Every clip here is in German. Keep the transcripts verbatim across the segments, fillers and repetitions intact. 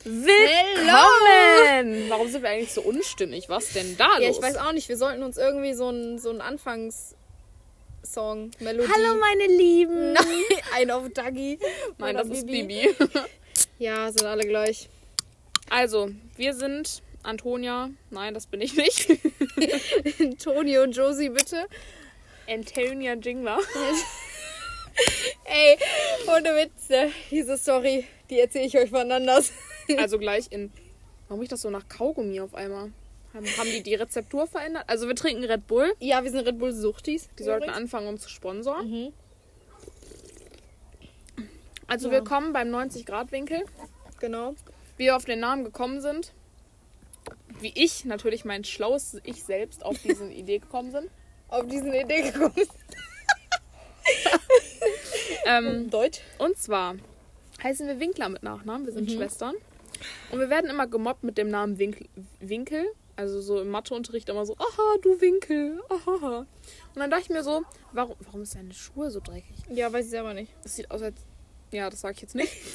Willkommen! Warum sind wir eigentlich so unstimmig? Was denn da los? Ja, ich weiß auch nicht. Wir sollten uns irgendwie so einen so einen Anfangssong, Melodie... Hallo meine Lieben! Nein, ein auf Dagi. Nein, das ist Bibi. Ja, sind alle gleich. Also, wir sind Antonia. Nein, das bin ich nicht. Toni und Josie, bitte. Antonia Jingler. Ey, ohne Witze. Diese Story, die erzähle ich euch wann anders. Also gleich in... Warum riecht das so nach Kaugummi auf einmal? Haben, haben die die Rezeptur verändert? Also wir trinken Red Bull. Ja, wir sind Red Bull Suchtis. Die sollten anfangen, um zu sponsoren. Mhm. Also Ja. willkommen beim neunzig Grad Winkel. Genau. Wie wir auf den Namen gekommen sind. Wie ich, natürlich mein schlaues Ich selbst, auf diese Idee gekommen sind. Auf diesen Idee gekommen. Ähm, Deutsch. und zwar heißen wir Winkler mit Nachnamen. Wir sind mhm. Schwestern. Und wir werden immer gemobbt mit dem Namen Winkel. Winkel. Also so im Matheunterricht immer so, aha, du Winkel. Aha. Und dann dachte ich mir so, warum, warum ist deine Schuhe so dreckig? Ja, weiß ich selber nicht. Das sieht aus als... Ja, das sage ich jetzt nicht.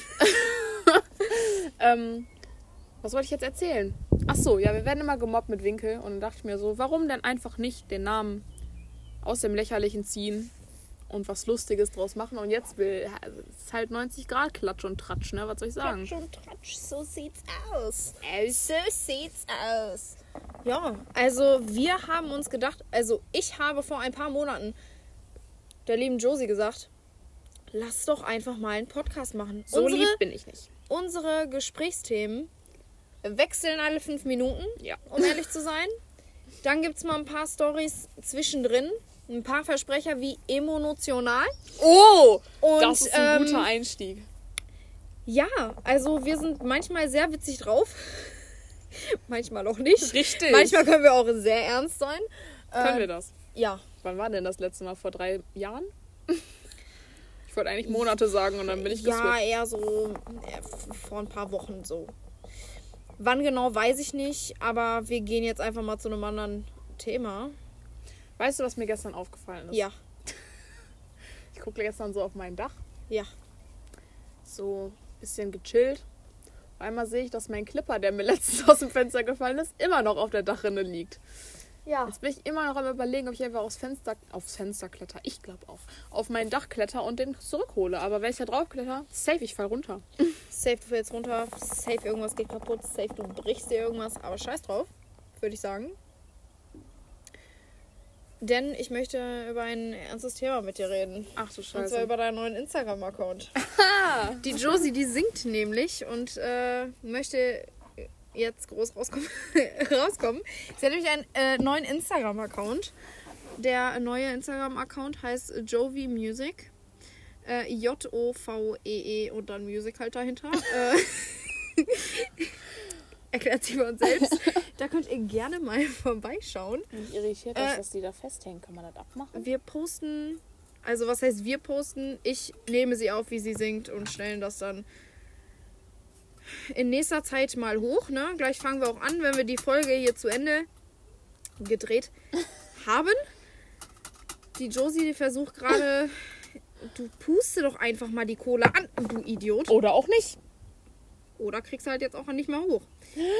ähm, was wollte ich jetzt erzählen? Ach so, ja, wir werden immer gemobbt mit Winkel. Und dann dachte ich mir so, warum denn einfach nicht den Namen aus dem Lächerlichen ziehen und was Lustiges draus machen? Und jetzt will es ist halt neunzig Grad Klatsch und Tratsch, ne? Was soll ich sagen? Klatsch und Tratsch, so sieht's aus. So sieht's aus. Ja, also wir haben uns gedacht, also ich habe vor ein paar Monaten der lieben Josie gesagt, lass doch einfach mal einen Podcast machen. So unsere, lieb bin ich nicht. Unsere Gesprächsthemen wechseln alle fünf Minuten, Ja. um ehrlich zu sein. Dann gibt's mal ein paar Storys zwischendrin. Ein paar Versprecher wie emotional. Oh, Und, das ist ein ähm, guter Einstieg. Ja, also wir sind manchmal sehr witzig drauf. Manchmal auch nicht. Richtig. Manchmal können wir auch sehr ernst sein. Können Äh, wir das? Ja. Wann war denn das letzte Mal? Vor drei Jahren? Ich wollte eigentlich Monate sagen und dann bin ich Ja, geswitcht. eher so äh, vor ein paar Wochen so. Wann genau, weiß ich nicht. Aber wir gehen jetzt einfach mal zu einem anderen Thema. Weißt du, was mir gestern aufgefallen ist? Ja, Ich gucke gestern so auf mein Dach. ja. So ein bisschen gechillt. Auf einmal sehe ich, dass mein Clipper, der mir letztens aus dem Fenster gefallen ist, immer noch auf der Dachrinne liegt. Ja. Jetzt bin ich immer noch am Überlegen, ob ich einfach aufs Fenster, aufs Fenster kletter. Ich glaube auch. Auf mein Dach kletter und den zurückhole. Aber wenn ich da drauf kletter, safe, ich fall runter. Safe, du fällst runter. Safe, irgendwas geht kaputt. Safe, du brichst dir irgendwas. Aber scheiß drauf, würde ich sagen. Denn ich möchte über ein ernstes Thema mit dir reden. Ach du Und zwar Scheiße. über deinen neuen Instagram-Account. Die Josie, die singt nämlich und äh, möchte jetzt groß rauskommen. rauskommen. Sie hat nämlich einen äh, neuen Instagram-Account. Der neue Instagram-Account heißt Jovi Music. Äh, J O V E E und dann Music halt dahinter. äh, erklärt sie bei uns selbst. Da könnt ihr gerne mal vorbeischauen. Mich irritiert das, Äh, dass die da festhängen. Kann man das abmachen? Wir posten, also was heißt wir posten? Ich nehme sie auf, wie sie singt und stellen das dann in nächster Zeit mal hoch. Ne? Gleich fangen wir auch an, wenn wir die Folge hier zu Ende gedreht haben. Die Josie die versucht gerade, du puste doch einfach mal die Kohle an, du Idiot. Oder auch nicht. Oder kriegst du halt jetzt auch nicht mehr hoch.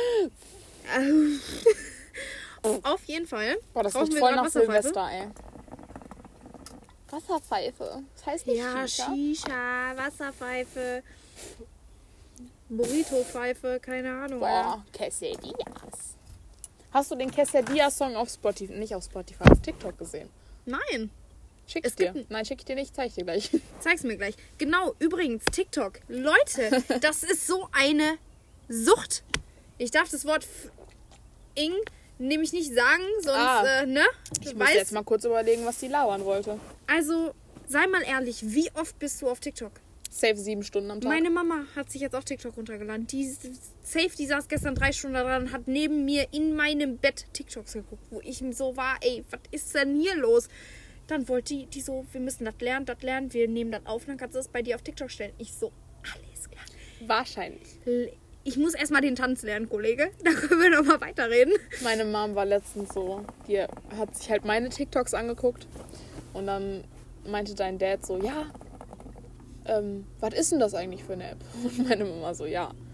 Auf jeden Fall. Boah, das brauchen riecht wir voll grad nach Wasserpfeife. Silvester, ey. Wasserpfeife. Das heißt nicht Ja, Shisha. Shisha, Wasserpfeife, Burrito-Pfeife, keine Ahnung. Boah, Quesadillas. Hast du den Quesadilla-Song auf Spotify, nicht auf Spotify, auf TikTok gesehen? Nein, Schick Es ich dir. gibt Nein, schick ich dir nicht, zeig ich dir gleich. zeig's mir gleich. Genau, übrigens, TikTok. Leute, das ist so eine Sucht. Ich darf das Wort F- Ing nämlich nicht sagen, sonst, Ah. äh, ne? Ich muss jetzt mal kurz überlegen, was die lauern wollte. Also, sei mal ehrlich, wie oft bist du auf TikTok? Safe sieben Stunden am Tag. Meine Mama hat sich jetzt auch TikTok runtergeladen. Die safe, die saß gestern drei Stunden dran, hat neben mir in meinem Bett TikToks geguckt, wo ich so war, ey, was ist denn hier los? Dann wollte die, die so, wir müssen das lernen, das lernen, wir nehmen das auf, dann kannst du das bei dir auf TikTok stellen. Ich so, alles klar. Wahrscheinlich. Ich muss erstmal den Tanz lernen, Kollege. Da können wir nochmal weiterreden. Meine Mom war letztens so, die hat sich halt meine TikToks angeguckt und dann meinte dein Dad so, ja, ähm, was ist denn das eigentlich für eine App? Und meine Mama so, ja,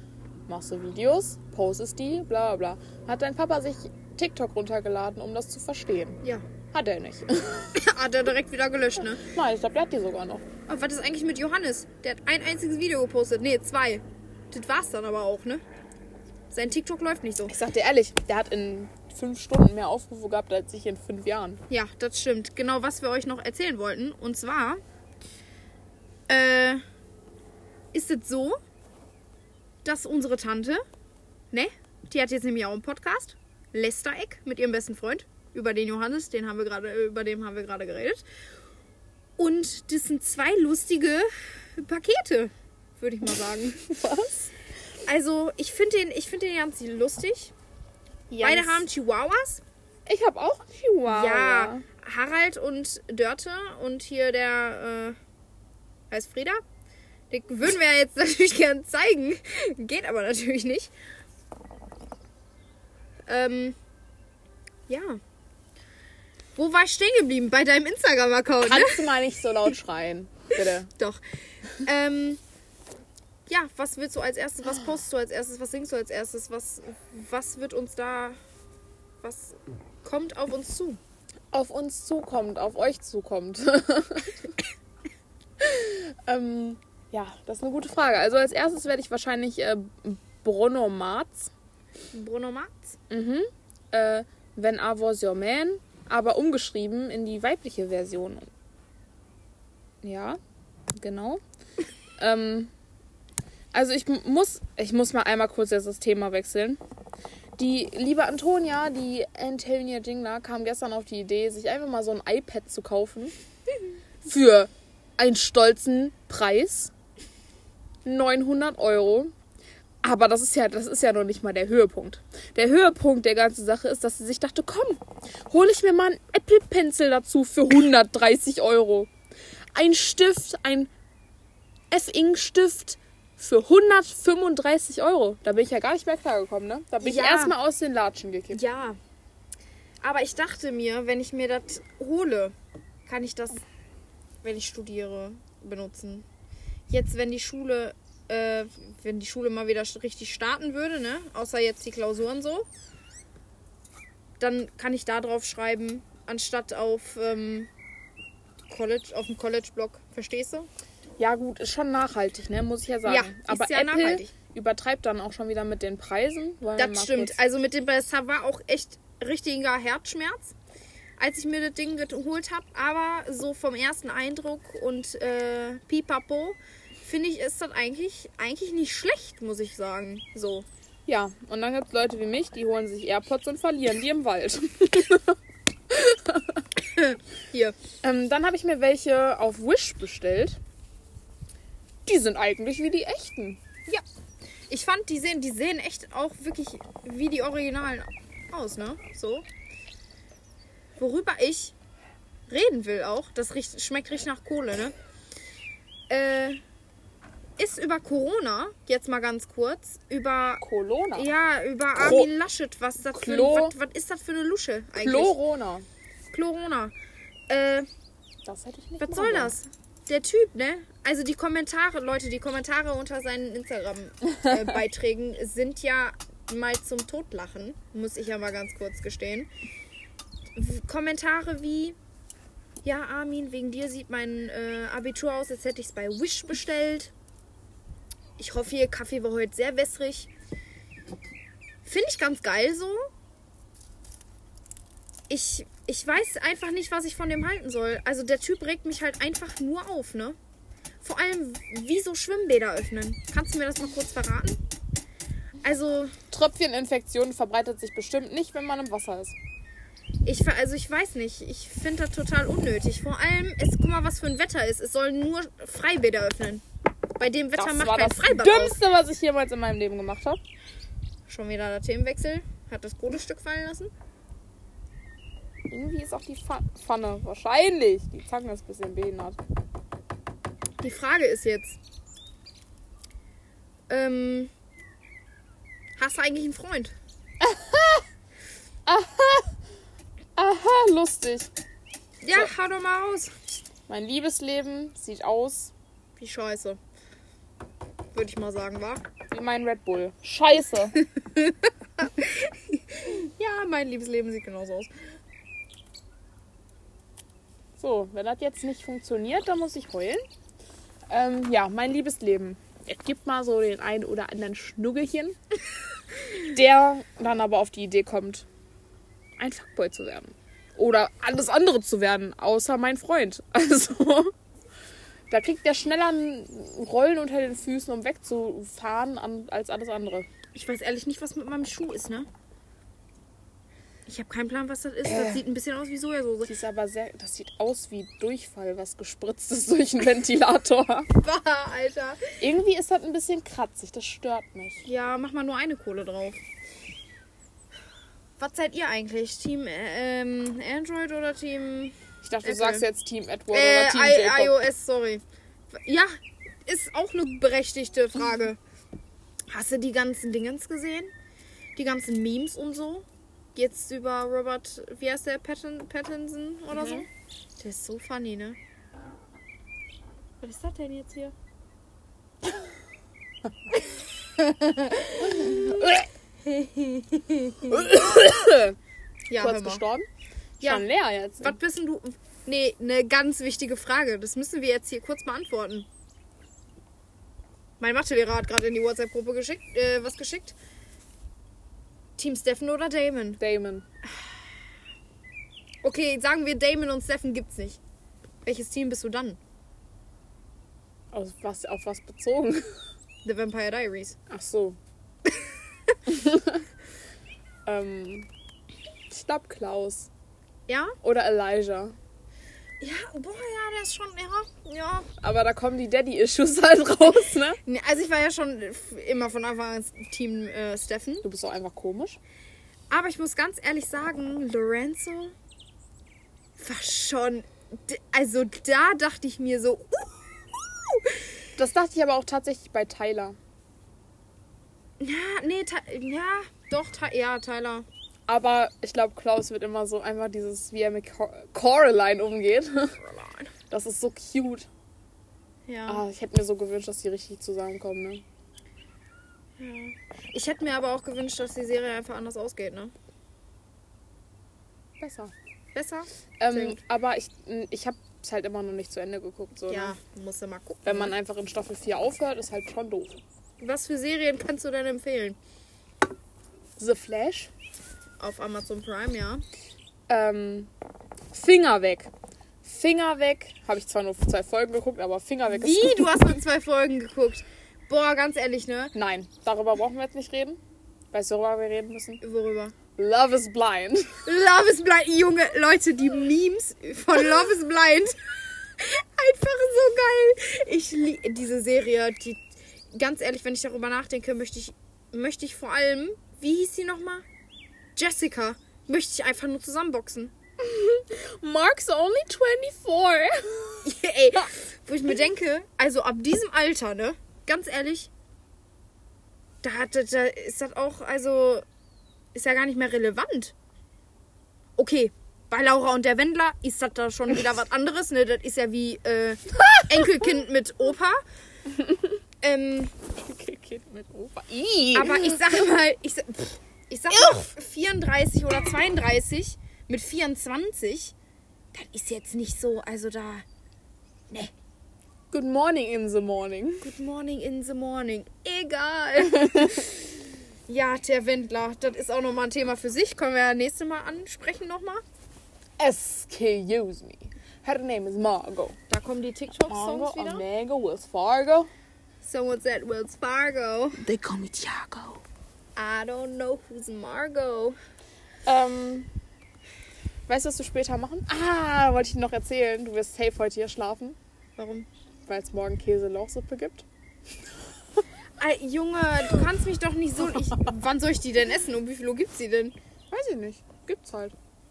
machst du Videos, postest die, bla bla bla. Hat dein Papa sich TikTok runtergeladen, um das zu verstehen? Ja. Hat er nicht. Hat er direkt wieder gelöscht, ne? Nein, ich glaube, der hat die sogar noch. Aber was ist eigentlich mit Johannes? Der hat ein einziges Video gepostet. Nee, zwei. Das war's dann aber auch, ne? Sein TikTok läuft nicht so. Ich sag dir ehrlich, der hat in fünf Stunden mehr Aufrufe gehabt als ich in fünf Jahren. Ja, das stimmt. Genau, was wir euch noch erzählen wollten. Und zwar äh, ist es so, dass unsere Tante, ne? Die hat jetzt nämlich auch einen Podcast. Lästereck mit ihrem besten Freund. Über den Johannes, den haben wir gerade, über den haben wir gerade geredet. Und das sind zwei lustige Pakete, würde ich mal sagen. Was? Also, ich finde den, ich find den ganz lustig. Jans. Beide haben Chihuahuas. Ich habe auch einen Chihuahua. Ja, Harald und Dörte und hier der äh, heißt Frieda. Den würden wir ja jetzt natürlich gern zeigen. Geht aber natürlich nicht. Ähm, ja. Wo war ich stehen geblieben? Bei deinem Instagram-Account, ne? Kannst du mal nicht so laut schreien, bitte. Doch. Ähm, ja, was willst du als erstes? Was postest du als erstes? Was singst du als erstes? Was, was wird uns da... Was kommt auf uns zu? Auf uns zukommt, auf euch zukommt. ähm, ja, das ist eine gute Frage. Also als erstes werde ich wahrscheinlich äh, Bruno Mars. Bruno Mars? Mhm. Äh, When I Was Your Man, aber umgeschrieben in die weibliche Version. Ja, genau. ähm, also ich m- muss, ich muss mal einmal kurz jetzt das Thema wechseln. Die liebe Antonia, die Antonia Jingler, kam gestern auf die Idee, sich einfach mal so ein iPad zu kaufen. Für einen stolzen Preis. neunhundert Euro. Aber das ist ja, das ist ja noch nicht mal der Höhepunkt. Der Höhepunkt der ganzen Sache ist, dass sie sich dachte, komm, hole ich mir mal einen Apple Pencil dazu für hundertdreißig Euro. Ein Stift, ein F-Ink-Stift für hundertfünfunddreißig Euro. Da bin ich ja gar nicht mehr klargekommen, ne? Da bin Ja. ich erstmal aus den Latschen gekippt. Ja. Aber ich dachte mir, wenn ich mir das hole, kann ich das, wenn ich studiere, benutzen. Jetzt, wenn die Schule, äh, wenn die Schule mal wieder richtig starten würde, ne? Außer jetzt die Klausuren so, dann kann ich da drauf schreiben, anstatt auf ähm, College, auf dem College-Blog. Verstehst du? Ja gut, ist schon nachhaltig, ne? Muss ich ja sagen. Ja, ist Aber ja Apple nachhaltig. übertreibt dann auch schon wieder mit den Preisen. Wollen wir mal Das stimmt. kurz- Also mit dem, das war auch echt richtiger Herzschmerz, als ich mir das Ding geholt habe. Aber so vom ersten Eindruck und äh, pipapo, finde ich, ist das eigentlich, eigentlich nicht schlecht, muss ich sagen. So. Ja, und dann gibt es Leute wie mich, die holen sich AirPods und verlieren die im Wald. Hier. ähm, dann habe ich mir welche auf Wish bestellt. Die sind eigentlich wie die echten. Ja. Ich fand, die sehen, die sehen echt auch wirklich wie die Originalen aus, ne? So. Worüber ich reden will auch, das riecht, schmeckt richtig nach Kohle, ne? Äh, ist über Corona, jetzt mal ganz kurz, über... Corona. Ja, über Kro- Armin Laschet, was das für Klo- was, was ist das für eine Lusche eigentlich? Chlorona. Corona. Äh, Das hätte ich nicht was machen soll sollen. das? Der Typ, ne? Also die Kommentare, Leute, die Kommentare unter seinen Instagram-Beiträgen sind ja mal zum Totlachen, muss ich ja mal ganz kurz gestehen. W- Kommentare wie, ja Armin, wegen dir sieht mein äh, Abitur aus, als hätte ich es bei Wish bestellt. Ich hoffe, ihr Kaffee war heute sehr wässrig. Finde ich ganz geil so. Ich, ich weiß einfach nicht, was ich von dem halten soll. Also der Typ regt mich halt einfach nur auf, ne? Vor allem, wieso Schwimmbäder öffnen? Kannst du mir das mal kurz verraten? Also, Tröpfcheninfektion verbreitet sich bestimmt nicht, wenn man im Wasser ist. ich, ver- also ich weiß nicht. Ich finde das total unnötig. Vor allem, es, guck mal, was für ein Wetter ist. Es sollen nur Freibäder öffnen. Bei dem Wetter Das macht war kein das Freibad aus. Dümmste, was ich jemals in meinem Leben gemacht habe. Schon wieder der Themenwechsel. Hat das Kohlestück fallen lassen? Irgendwie ist auch die Pfa- Pfanne. Wahrscheinlich. Die Zange ist ein bisschen behindert. Die Frage ist jetzt, ähm, hast du eigentlich einen Freund? Aha, lustig. Ja, hau doch mal raus. Mein Liebesleben sieht aus. Wie scheiße. Würde ich mal sagen, wa? wie mein Red Bull. Scheiße. Ja, mein liebes Leben sieht genauso aus. So, wenn das jetzt nicht funktioniert, dann muss ich heulen. Ähm, ja, mein liebes Leben. Es gibt mal so den einen oder anderen Schnuggelchen, der dann aber auf die Idee kommt, ein Fuckboy zu werden. Oder alles andere zu werden, außer mein Freund. Also, da kriegt der schneller ein Rollen unter den Füßen, um wegzufahren, an, als alles andere. Ich weiß ehrlich nicht, was mit meinem Schuh ist, ne? Ich habe keinen Plan, was das ist. Das sieht ein bisschen aus wie Sojasauce. Das ist aber sehr, das sieht aus wie Durchfall, was gespritzt ist durch einen Ventilator. Bah, Alter. Irgendwie ist das ein bisschen kratzig, das stört mich. Ja, mach mal nur eine Kohle drauf. Was seid ihr eigentlich? Team ähm, Android oder Team... Ich dachte, du Apple. sagst jetzt Team Edward Äh, oder Team I- Jacob. iOS, sorry. Ja, ist auch eine berechtigte Frage. Hast du die ganzen Dingens gesehen? Die ganzen Memes und so? Jetzt über Robert, wie heißt der, Pattin, Pattinson oder Mhm. so? Der ist so funny, ne? Was ist das denn jetzt hier? Ja, hör Kurz mal. gestorben? Ja. Schon leer jetzt. Was wissen du? Nee, eine ganz wichtige Frage. Das müssen wir jetzt hier kurz beantworten. Mein Mathelehrer hat gerade in die WhatsApp-Gruppe geschickt, äh, was geschickt. Team Steffen oder Damon? Damon. Okay, sagen wir Damon und Steffen gibt's nicht. Welches Team bist du dann? Auf was, auf was bezogen? The Vampire Diaries. Ach so. ähm, ich glaube Klaus. Ja? Oder Elijah. Ja, boah, ja, der ist schon, ja, ja. Aber da kommen die Daddy-Issues halt raus, ne? Nee, also ich war ja schon immer von Anfang an Team äh, Steffen. Du bist auch einfach komisch. Aber ich muss ganz ehrlich sagen, Lorenzo war schon... Also da dachte ich mir so... Uh, uh. Das dachte ich aber auch tatsächlich bei Tyler. Ja, nee, Ty- ja, doch, Ty- ja, Tyler. Aber ich glaube, Klaus wird immer so einfach dieses, wie er mit Cor- Coraline umgeht. Das ist so cute. Ja. Ah, ich hätte mir so gewünscht, dass die richtig zusammenkommen, ne? ja. Ich hätte mir aber auch gewünscht, dass die Serie einfach anders ausgeht, ne? Besser. Besser? Sehr Ähm, gut. aber ich, ich habe es halt immer noch nicht zu Ende geguckt. So, Ja, ne? musst du mal gucken. Wenn man einfach in Staffel vier aufhört, ist halt schon doof. Was für Serien kannst du denn empfehlen? The Flash. Auf Amazon Prime, ja. Ähm, Finger weg. Finger weg. Habe ich zwar nur zwei Folgen geguckt, aber Finger weg ist Wie? gut. Du hast nur zwei Folgen geguckt. Boah, ganz ehrlich, ne? Nein, darüber brauchen wir jetzt nicht reden. Weißt du, worüber wir reden müssen? Worüber? Love is Blind. Love is Blind. Junge, Leute, die Memes von Love is Blind. Einfach so geil. Ich liebe diese Serie. Die, ganz ehrlich, wenn ich darüber nachdenke, möchte ich, möchte ich vor allem, wie hieß sie nochmal? Jessica. Möchte ich einfach nur zusammenboxen. Mark's only twenty-four. Ey, wo ich mir denke, also ab diesem Alter, ne? Ganz ehrlich, da, da, da ist das auch, also, ist ja gar nicht mehr relevant. Okay, bei Laura und der Wendler ist das da schon wieder was anderes, ne? Das ist ja wie äh, Enkelkind mit Opa. Ähm, Kind mit Opa. Ih. aber ich sag mal, ich, sag- pff, ich sag mal vierunddreißig oder zweiunddreißig mit vierundzwanzig, das ist jetzt nicht so, also da, ne. Good morning in the morning. Good morning in the morning. Egal. Ja, der Wendler, das ist auch nochmal ein Thema für sich. Können wir ja nächste Mal ansprechen nochmal. Excuse me. Her name is Margot. Da kommen die TikTok-Songs Margot wieder. Omega Wells Fargo. Someone's at Wells Fargo. They call me Thiago. I don't know who's Margot. Ähm, weißt du, was wir später machen? Ah, wollte ich dir noch erzählen. Du wirst safe heute hier schlafen, Warum? weil es morgen Käse-Lauchsuppe gibt. Ey, Junge, du kannst mich doch nicht so... Ich, wann soll ich die denn essen? Um wie viel Uhr gibt's die denn? Weiß ich nicht. Gibt's halt.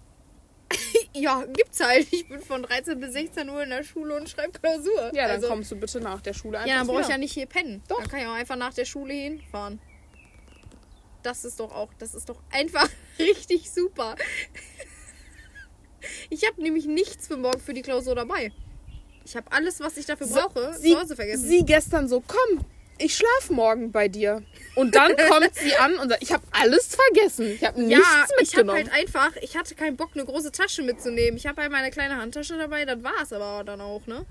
Ja, gibt's halt. Ich bin von dreizehn bis sechzehn Uhr in der Schule und schreibe Klausur. Ja, dann also, kommst du bitte nach der Schule einfach Ja, dann brauche ich ja wieder. nicht hier pennen. Doch. Dann kann ich auch einfach nach der Schule hinfahren. Das ist doch auch, das ist doch einfach richtig super. Ich habe nämlich nichts für morgen für die Klausur dabei. Ich habe alles, was ich dafür brauche, sie, zu Hause vergessen. sie gestern so, komm, ich schlafe morgen bei dir. Und dann kommt sie an und sagt, ich habe alles vergessen. Ich habe nichts ja, mitgenommen. Ich habe halt einfach, ich hatte keinen Bock, eine große Tasche mitzunehmen. Ich habe halt meine kleine Handtasche dabei, das war es aber dann auch, ne?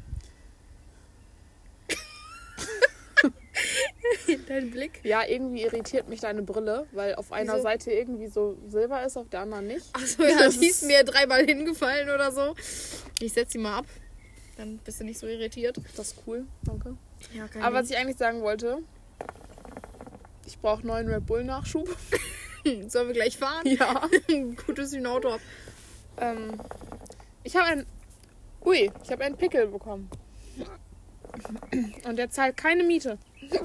Dein Blick? Ja, irgendwie irritiert mich deine Brille, weil auf einer Wieso? Seite irgendwie so silber ist, auf der anderen nicht. Achso, ja, die ist mir dreimal hingefallen oder so. Ich setze sie mal ab. Dann bist du nicht so irritiert. Das ist cool, danke. Ja, kein Aber was ich eigentlich sagen wollte, ich brauche neuen Red Bull Nachschub. Ding. Sollen wir gleich fahren? Ja. Gut, dass ich ein Auto habe. Ähm, ich habe ein... Ui, ich habe einen Pickel bekommen. Und der zahlt keine Miete.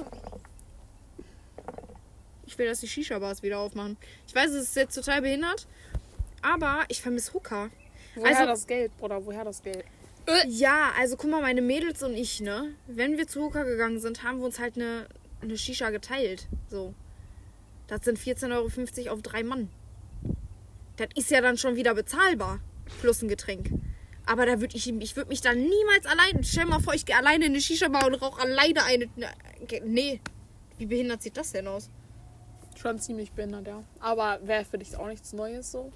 Ich will, dass die Shisha-Bars wieder aufmachen. Ich weiß, es ist jetzt total behindert, aber ich vermisse Hookah. Woher Also- das Geld, Bruder? Woher das Geld? Ja, also guck mal, meine Mädels und ich, ne? Wenn wir zu Hookah gegangen sind, haben wir uns halt eine, eine Shisha geteilt. So. Das sind vierzehn Euro fünfzig auf drei Mann. Das ist ja dann schon wieder bezahlbar. Plus ein Getränk. Aber da würde ich, ich würde mich dann niemals allein... Stell dir mal vor, ich gehe alleine in eine Shisha-Bar und rauche alleine eine... Nee. Wie behindert sieht das denn aus? Schon ziemlich behindert, ja. Aber wäre für dich auch nichts Neues so?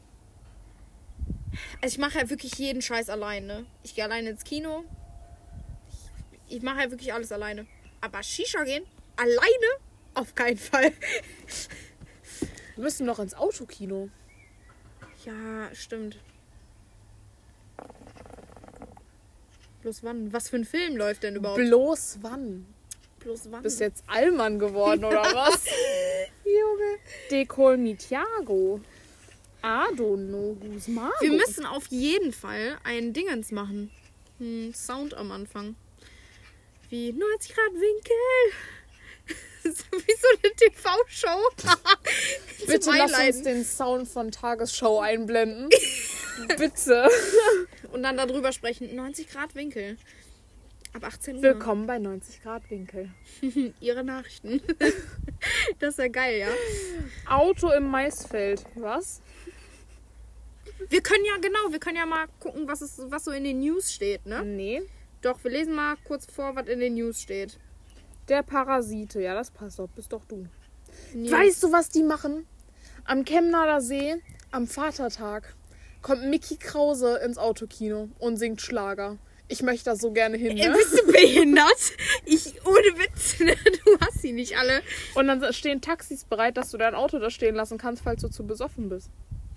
Also ich mache ja wirklich jeden Scheiß alleine. Ich gehe alleine ins Kino. Ich, ich mache ja wirklich alles alleine. Aber Shisha gehen? Alleine? Auf keinen Fall. Wir müssen noch ins Autokino. Ja, stimmt. Bloß wann? Was für ein Film läuft denn überhaupt? Bloß wann? Bloß wann? Bist jetzt Allmann geworden, oder was? Junge. Decol mi Thiago. Adono Guzmano. Wir müssen auf jeden Fall einen Dingens machen. Hm, Sound am Anfang. Wie neunzig Grad Winkel. So wie so eine T V-Show. Bitte lass uns den Sound von Tagesschau einblenden. Bitte. Und dann darüber sprechen. neunzig Grad Winkel. Ab achtzehn Uhr. Willkommen bei neunzig Grad Winkel. Ihre Nachrichten. Das ist ja geil, ja. Auto im Maisfeld. Was? Wir können ja, genau, wir können ja mal gucken, was, es, was so in den News steht, ne? Nee. Doch, wir lesen mal kurz vor, was in den News steht. Der Parasite. Ja, das passt doch. Bist doch du. News. Weißt du, was die machen? Am Chemnader See, am Vatertag, kommt Mickey Krause ins Autokino und singt Schlager. Ich möchte da so gerne hin, Ey, ne? bist du behindert? Ich, ohne Witz, ne? Du hast sie nicht alle. Und dann stehen Taxis bereit, dass du dein Auto da stehen lassen kannst, falls du zu besoffen bist.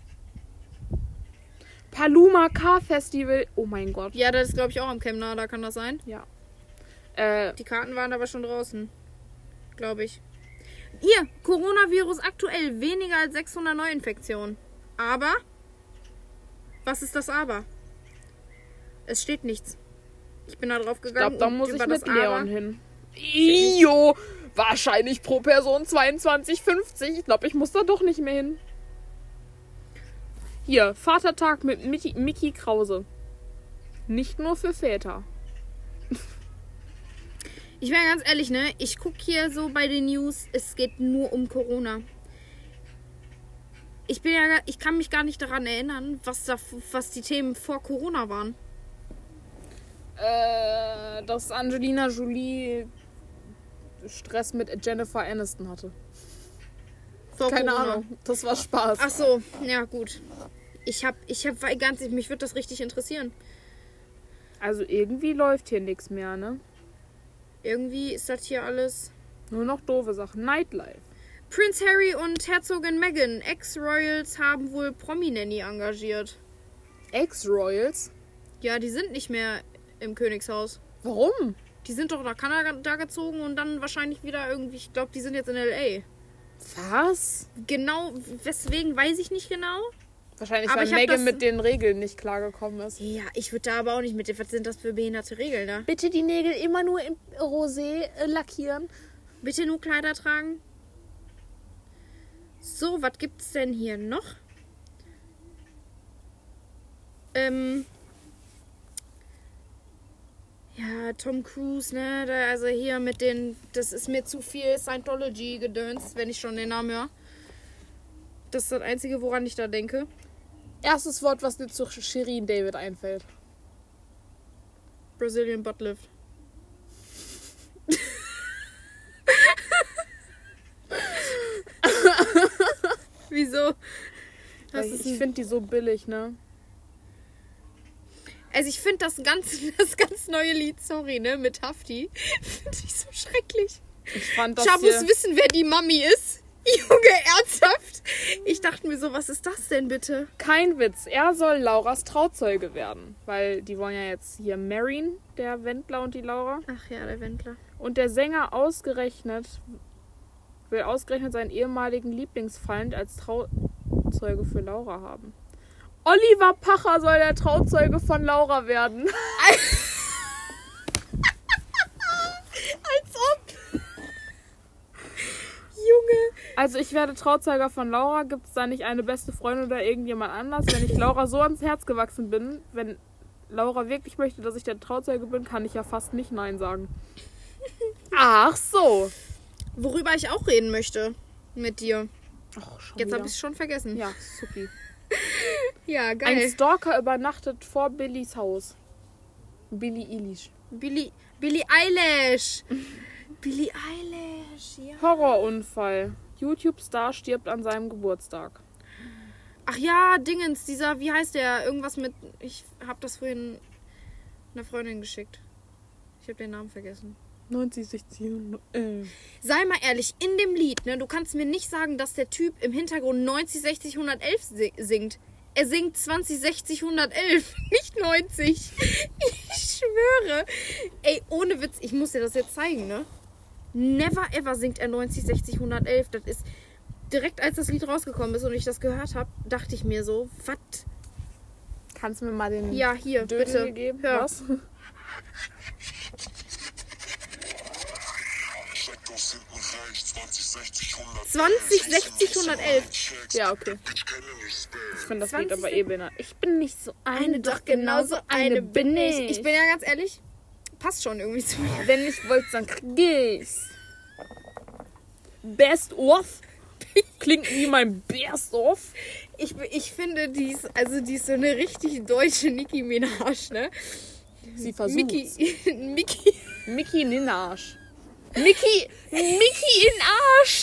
Paluma Car Festival. Oh mein Gott. Ja, das ist, glaube ich, auch am Chemnitz, da kann das sein. Ja. Äh, Die Karten waren aber schon draußen. Glaube ich. Hier, Coronavirus aktuell. Weniger als sechshundert Neuinfektionen. Aber? Was ist das Aber? Es steht nichts. Ich bin da drauf ich gegangen. glaube, da und muss ich über mit das Leon Aber- hin. Io! Wahrscheinlich pro Person zweiundzwanzig fünfzig. Ich glaube, ich muss da doch nicht mehr hin. Hier, Vatertag mit Mickey, Mickey Krause. Nicht nur für Väter. Ich wäre ganz ehrlich, ne? Ich gucke hier so bei den News, es geht nur um Corona. Ich bin ja, gar- ich kann mich gar nicht daran erinnern, was da, was die Themen vor Corona waren. Äh, dass Angelina Jolie Stress mit Jennifer Aniston hatte. Vor Keine Corona. Ahnung. Das war Spaß. Ach so, ja gut. Ich hab, ich hab, weil ganz, mich würde das richtig interessieren. Also irgendwie läuft hier nichts mehr, ne? Irgendwie ist das hier alles. Nur noch doofe Sachen. Nightlife. Prince Harry und Herzogin Meghan, Ex-Royals, haben wohl Promi-Nanny engagiert. Ex-Royals? Ja, die sind nicht mehr im Königshaus. Warum? Die sind doch nach Kanada gezogen und dann wahrscheinlich wieder irgendwie, ich glaube, die sind jetzt in L A. Was? Genau, weswegen, weiß ich nicht genau. Wahrscheinlich, Aber weil ich hab Megan das- mit den Regeln nicht klargekommen ist. Ja, ich würde da aber auch nicht mit. Was sind das für behinderte Regeln da? Bitte die Nägel immer nur im Rosé äh, lackieren. Bitte nur Kleider tragen. So, was gibt's denn hier noch? Ähm. Ja, Tom Cruise, ne? Da, also hier mit den. Das ist mir zu viel Scientology-Gedöns, wenn ich schon den Namen höre. Das ist das Einzige, woran ich da denke. Erstes Wort, was dir zu Shirin David einfällt. Brazilian Butt Lift. Wieso? Weil ich ich finde die so billig, ne? Also ich finde das ganz, das ganz neue Lied, sorry, ne, mit Hafti, finde ich so schrecklich. Ich fand das Ich muss hier... wissen, wer die Mami ist. Junge, ernsthaft? Ich dachte mir so, was ist das denn bitte? Kein Witz, er soll Lauras Trauzeuge werden. Weil die wollen ja jetzt hier marryen, der Wendler und die Laura. Ach ja, der Wendler. Und der Sänger ausgerechnet, will ausgerechnet seinen ehemaligen Lieblingsfeind als Trauzeuge für Laura haben. Oliver Pacher soll der Trauzeuge von Laura werden. Als ob. Junge. Also ich werde Trauzeuger von Laura. Gibt es da nicht eine beste Freundin oder irgendjemand anders? Wenn ich Laura so ans Herz gewachsen bin, wenn Laura wirklich möchte, dass ich der Trauzeuge bin, kann ich ja fast nicht Nein sagen. Ach so. Worüber ich auch reden möchte mit dir. Ach, schon Jetzt wieder. habe ich es schon vergessen. Ja, supi. Ja, geil. Ein Stalker übernachtet vor Billys Haus. Billie Eilish. Billy, Billie Eilish. Billie Eilish, ja. Horrorunfall. YouTube-Star stirbt an seinem Geburtstag. Ach ja, Dingens, dieser, wie heißt der? Irgendwas mit, ich habe das vorhin einer Freundin geschickt. Ich habe den Namen vergessen. neunzig, sechzig, äh. Sei mal ehrlich, in dem Lied, ne, du kannst mir nicht sagen, dass der Typ im Hintergrund neunzig, sechzig, hundertelf si- singt. Er singt zwanzig, sechzig, hundertelf, nicht neunzig. Ich schwöre. Ey, ohne Witz, ich muss dir das jetzt zeigen, ne? Never ever singt er neunzig, sechzig, hundertelf. Das ist direkt, als das Lied rausgekommen ist und ich das gehört habe, dachte ich mir so, was? Kannst du mir mal den Ja, hier, Dödel bitte. gegeben? Hör. Was? zwanzig, sechzig, hundertelf. Ja, okay. Ich finde das Lied zwanzig aber eh behindert. Ich bin nicht so eine, Eine, doch genauso eine bin ich. Ich bin ja ganz ehrlich, passt schon irgendwie zu mir. Wenn ich wollte, dann krieg ich's. Best of? Klingt wie mein Best of. Ich, ich finde, die ist, also die ist so eine richtig deutsche Nicki Minaj, ne? Sie versucht's. Mickey, Mickey. Mickey in den Arsch. Mickey, Mickey in Arsch.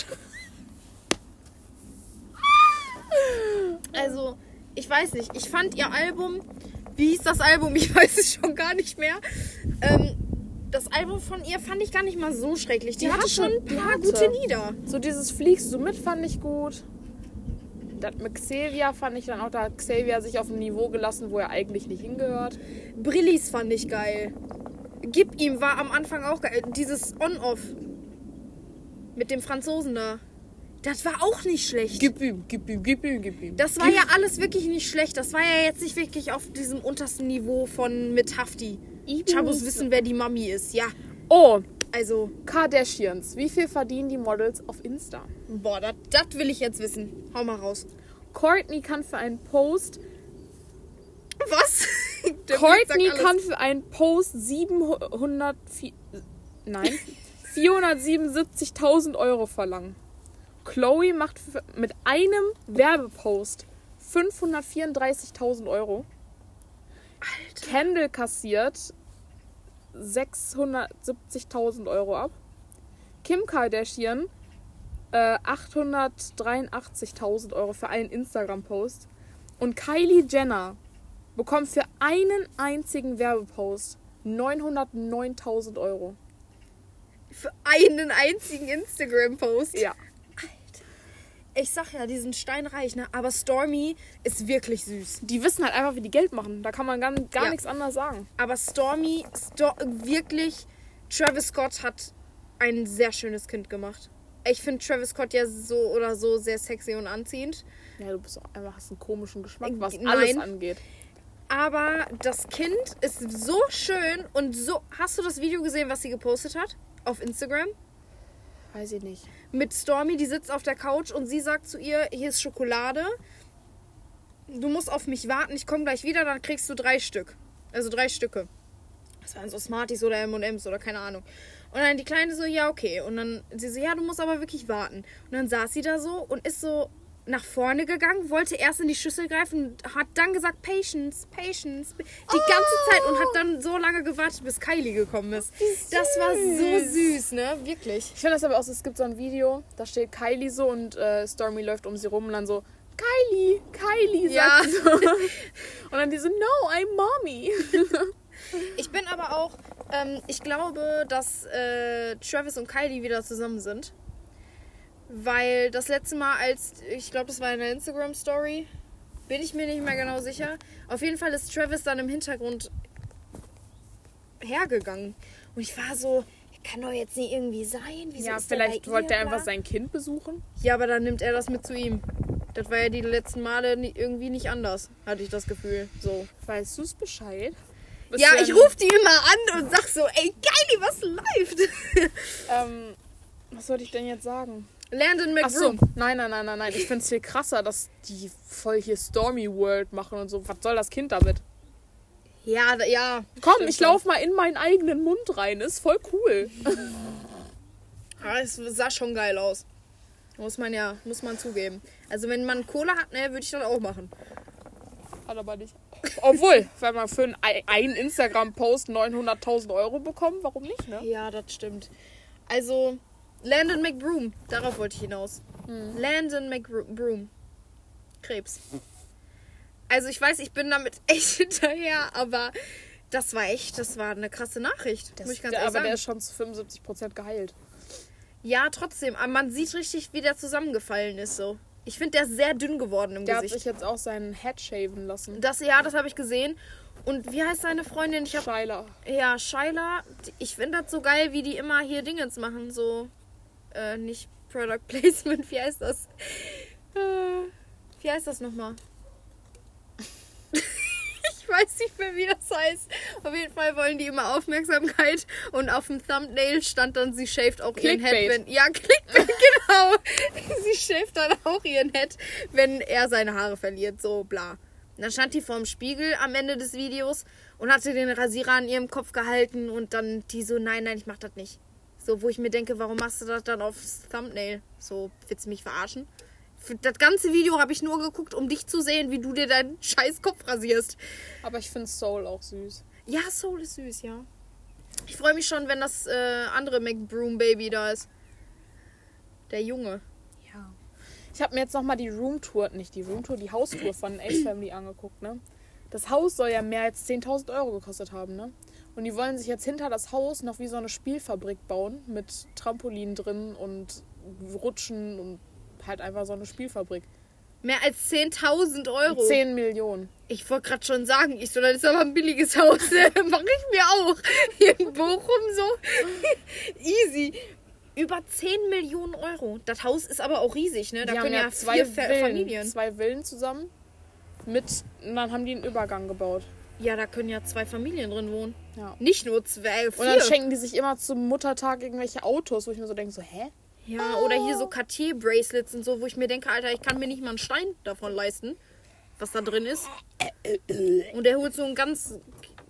Also, ich weiß nicht, ich fand ihr Album, wie hieß das Album? Ich weiß es schon gar nicht mehr. Ähm, das Album von ihr fand ich gar nicht mal so schrecklich. Die, Die hatte hatte schon ein die paar hatte. gute Lieder. So dieses Fliegst du mit fand ich gut. Das mit Xavier fand ich dann auch, da hat Xavier sich auf ein Niveau gelassen, wo er eigentlich nicht hingehört. Brillis fand ich geil. Gib ihm war am Anfang auch geil. Dieses On-Off mit dem Franzosen da. Das war auch nicht schlecht. Gib ihm, gib ihm, gib ihm, gib ihm. Das war ja alles wirklich nicht schlecht. Das war ja jetzt nicht wirklich auf diesem untersten Niveau von mit Hafti. Ich muss wissen, wer die Mami ist. Ja, Oh, also, Kardashians. Wie viel verdienen die Models auf Insta? boah, das will ich jetzt wissen. Hau mal raus. Courtney kann für einen Post... Was? Der Blick Courtney sagt kann alles. für einen Post siebenhundert... Nein. vierhundertsiebenundsiebzigtausend Euro verlangen. Chloe macht für, mit einem Werbepost fünfhundertvierunddreißigtausend Euro. Alter. Kendall kassiert sechshundertsiebzigtausend Euro ab. Kim Kardashian äh, achthundertdreiundachtzigtausend Euro für einen Instagram-Post. Und Kylie Jenner bekommt für einen einzigen Werbepost neunhundertneuntausend Euro. Für einen einzigen Instagram-Post. Ja. Ich sag ja, die sind steinreich, ne? Aber Stormy ist wirklich süß. Die wissen halt einfach, wie die Geld machen. Da kann man gar, gar Ja. nichts anderes sagen. Aber Stormy, Sto wirklich, Travis Scott hat ein sehr schönes Kind gemacht. Ich finde Travis Scott ja so oder so sehr sexy und anziehend. Ja, du bist auch einfach, hast einen komischen Geschmack, was Nein. alles angeht. Aber das Kind ist so schön und so... Hast du das Video gesehen, was sie gepostet hat? Auf Instagram? Weiß ich nicht. Mit Stormy, die sitzt auf der Couch und sie sagt zu ihr, hier ist Schokolade. Du musst auf mich warten, ich komme gleich wieder, dann kriegst du drei Stück. Also drei Stücke. Das waren so Smarties oder M und M's oder keine Ahnung. Und dann die Kleine so, ja, okay. Und dann sie so, ja, du musst aber wirklich warten. Und dann saß sie da so und ist so nach vorne gegangen, wollte erst in die Schüssel greifen und hat dann gesagt, Patience, Patience, die oh. ganze Zeit und hat dann so lange gewartet, bis Kylie gekommen ist. Das war so süß, ne? Wirklich. Ich finde das aber auch so, es gibt so ein Video, da steht Kylie so und äh, Stormy läuft um sie rum und dann so, Kylie, Kylie, sagt ja. so. Und dann die so, no, I'm mommy. Ich bin aber auch, ähm, ich glaube, dass äh, Travis und Kylie wieder zusammen sind. Weil das letzte Mal, als, ich glaube, das war in der Instagram-Story, bin ich mir nicht mehr genau sicher. Auf jeden Fall ist Travis dann im Hintergrund hergegangen. Und ich war so, kann doch jetzt nicht irgendwie sein. Wieso ja, ist vielleicht der wollte er bla? einfach sein Kind besuchen. Ja, aber dann nimmt er das mit zu ihm. Das war ja die letzten Male nie, irgendwie nicht anders, hatte ich das Gefühl. So. Weißt du es Bescheid? Bist ja, ich rufe die immer an und sag so, ey, Kylie, was läuft? ähm, was sollte ich denn jetzt sagen? Landon McBroom. Ach so. Nein, nein, nein, nein, nein. Ich finde es viel krasser, dass die voll hier Stormy World machen und so. Was soll das Kind damit? Ja, ja. Komm, ich lauf mal in meinen eigenen Mund rein. Ist voll cool. Ja, es sah schon geil aus. Muss man ja, muss man zugeben. Also wenn man Kohle hat, ne, würde ich das auch machen. Hat aber nicht. Obwohl, wenn man für einen Instagram-Post neunhunderttausend Euro bekommt, warum nicht, ne? Ja, das stimmt. Also, Landon McBroom, darauf wollte ich hinaus. Hm. Landon McBroom. Krebs. Also ich weiß, ich bin damit echt hinterher, aber das war echt, das war eine krasse Nachricht. Das, muss ich ganz der, ehrlich aber sagen. der ist schon zu fünfundsiebzig Prozent geheilt. Ja, trotzdem. Aber man sieht richtig, wie der zusammengefallen ist so. Ich finde, der ist sehr dünn geworden im der Gesicht. Der hat sich jetzt auch seinen Head shaven lassen. Das, ja, das habe ich gesehen. Und wie heißt seine Freundin? Ich hab, Shyla. Ja, Shyla. Ich finde das so geil, wie die immer hier Dingens machen. So, äh, nicht Product Placement. Wie heißt das? Äh, wie heißt das nochmal? Ich weiß nicht mehr, wie das heißt. Auf jeden Fall wollen die immer Aufmerksamkeit. Und auf dem Thumbnail stand dann, sie shaved auch ihren Head. Wenn, ja, Clickbait, genau. Sie shaved dann auch ihren Head, wenn er seine Haare verliert. So, bla. Und dann stand die vorm Spiegel am Ende des Videos und hatte den Rasierer an ihrem Kopf gehalten. Und dann die so, nein, nein, ich mach das nicht. So, wo ich mir denke, warum machst du das dann aufs Thumbnail? So, willst du mich verarschen? Für das ganze Video habe ich nur geguckt, um dich zu sehen, wie du dir deinen scheiß Kopf rasierst. Aber ich finde Soul auch süß. Ja, Soul ist süß, ja. Ich freue mich schon, wenn das äh, andere McBroom-Baby da ist. Der Junge. Ja. Ich habe mir jetzt nochmal die Roomtour, nicht die Roomtour, die Haustour von H-Family angeguckt, ne? Das Haus soll ja mehr als zehntausend Euro gekostet haben, ne? Und die wollen sich jetzt hinter das Haus noch wie so eine Spielfabrik bauen. Mit Trampolin drin und Rutschen und halt einfach so eine Spielfabrik. Mehr als zehntausend Euro? zehn Millionen. Ich wollte gerade schon sagen, ich so, das ist aber ein billiges Haus. Mache ich mir auch. Hier in Bochum so. Easy. Über zehn Millionen Euro. Das Haus ist aber auch riesig, ne? Da die können ja, ja zwei zwei Fa- Villen, Familien. Zwei Villen zusammen. Mit, und dann haben die einen Übergang gebaut. Ja, da können ja zwei Familien drin wohnen. Ja. Nicht nur zwei, vier. Und dann schenken die sich immer zum Muttertag irgendwelche Autos, wo ich mir so denke, so, hä? Ja, oder hier so Cartier-Bracelets und so, wo ich mir denke, Alter, ich kann mir nicht mal einen Stein davon leisten, was da drin ist. Und der holt so ein ganz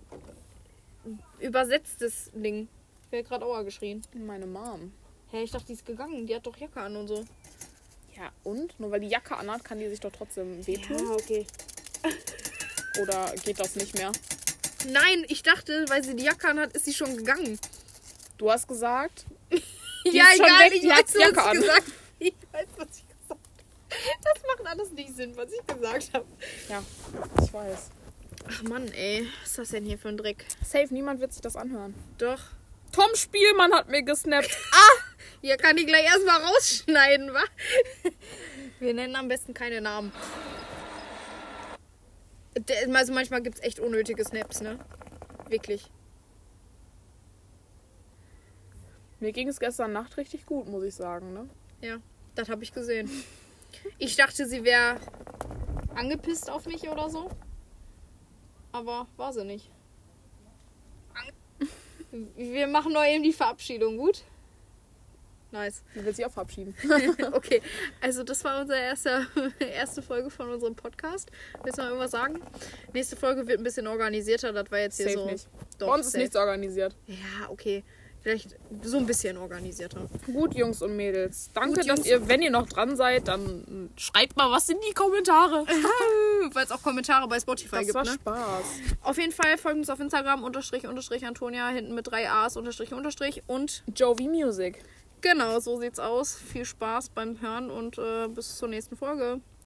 übersetztes Ding. Wer hat gerade Aua geschrien? Meine Mom. Hä, ich dachte, die ist gegangen. Die hat doch Jacke an und so. Ja, und? Nur weil die Jacke anhat, kann die sich doch trotzdem wehtun? Ja, okay. Oder geht das nicht mehr? Nein, ich dachte, weil sie die Jacke anhat, ist sie schon gegangen. Du hast gesagt... ja, egal, weg, ich weiß, was Jacke ich an. gesagt habe. Ich weiß, was ich gesagt habe. Das macht alles nicht Sinn, was ich gesagt habe. Ja, ich weiß. Ach Mann, ey. Was ist das denn hier für ein Dreck? Safe, niemand wird sich das anhören. Doch. Tom Spielmann hat mir gesnappt. Ah! Hier kann ich gleich erstmal rausschneiden, wa? Wir nennen am besten keine Namen. Also manchmal gibt es echt unnötige Snaps, ne? Wirklich. Mir ging es gestern Nacht richtig gut, muss ich sagen, ne? Ja, das habe ich gesehen. Ich dachte, sie wäre angepisst auf mich oder so. Aber war sie nicht. Wir machen noch eben die Verabschiedung, gut? Nice. Wie will sie auch verabschieden? Okay, also das war unsere erste, erste Folge von unserem Podcast. Willst du noch irgendwas sagen? Nächste Folge wird ein bisschen organisierter, das war jetzt hier safe so... nicht. Doch, Bei uns ist safe. nichts organisiert. Ja, okay. Vielleicht so ein bisschen organisierter. Gut, Jungs und Mädels. Danke, Gut, dass Jungs. ihr, wenn ihr noch dran seid, dann schreibt mal was in die Kommentare. Weil es auch Kommentare bei Spotify Das gibt, war ne? Spaß. Auf jeden Fall folgt uns auf Instagram, unterstrich, unterstrich, Antonia, hinten mit drei A's, unterstrich, unterstrich und Jovi Music. genau, so sieht's aus. Viel Spaß beim Hören und äh, bis zur nächsten Folge.